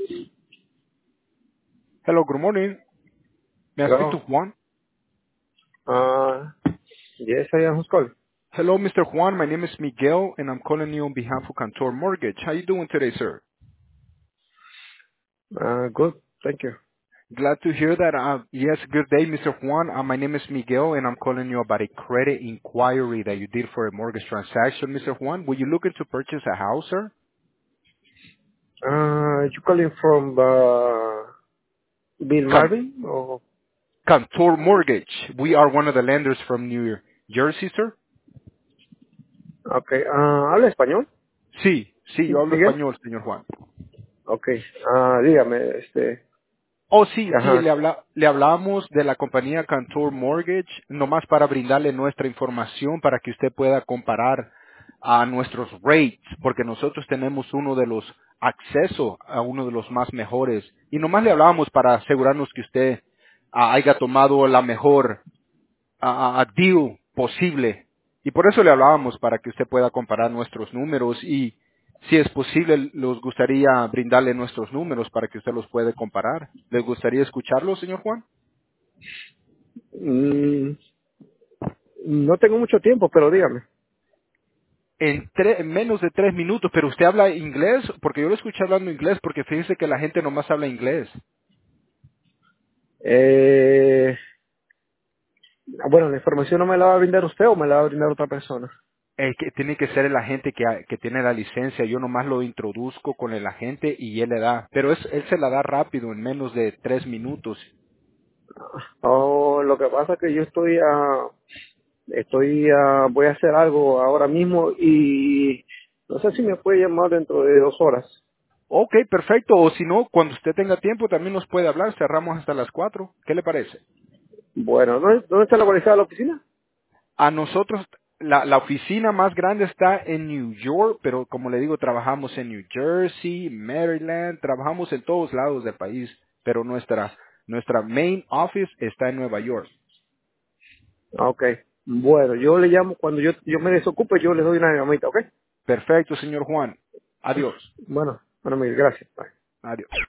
Hello, good morning. May I speak to Hello. Juan? Uh, yes, I am who's calling. Hello, Mr. Juan. My name is Miguel, and I'm calling you on behalf of Cantor Mortgage. How you doing today, sir? Good. Thank you. Glad to hear that. Yes, good day, Mr. Juan. My name is Miguel, and I'm calling you about a credit inquiry that you did for a mortgage transaction, Mr. Juan. Were you looking to purchase a house, sir? You calling from Bill Can- Marvin? Or Cantor Mortgage. We are one of the lenders from New Jersey, sir. okay. ¿Habla español? Sí, sí, yo hablo Miguel. español, señor Juan. Okay. Dígame, Oh, sí, sí, ajá. le hablamos de la compañía Cantor Mortgage, nomás para brindarle nuestra información para que usted pueda comparar a nuestros rates, porque nosotros tenemos uno de los acceso a uno de los más mejores. Y nomás le hablábamos para asegurarnos que usted haya tomado la mejor deal posible. Y por eso le hablábamos para que usted pueda comparar nuestros números y si es posible, nos gustaría brindarle nuestros números para que usted los pueda comparar. ¿Le gustaría escucharlos, señor Juan? Mm, no tengo mucho tiempo, pero dígame. En menos de 3 minutos, pero usted habla inglés, porque yo lo escuché hablando inglés, porque fíjese que la gente nomás habla inglés. Eh, bueno, la información no me la va a brindar usted o me la va a brindar otra persona. Que tiene que ser el agente que tiene la licencia. Yo nomás lo introduzco con el agente y él le da. Pero él se la da rápido, en menos de 3 minutos. Oh, lo que pasa es que yo voy a hacer algo ahora mismo y no sé si me puede llamar dentro de 2 horas. Ok, perfecto. O si no, cuando usted tenga tiempo también nos puede hablar. Cerramos hasta las 4. ¿Qué le parece? Bueno, ¿dónde está localizada la oficina? A nosotros, la oficina más grande está en New York, pero como le digo, trabajamos en New Jersey, Maryland, trabajamos en todos lados del país, pero nuestra main office está en Nueva York. Ah, ok. Bueno, yo le llamo cuando yo me desocupe, yo le doy una llamadita, ¿ok? Perfecto, señor Juan. Adiós. Bueno, Miguel, gracias. Bye. Adiós.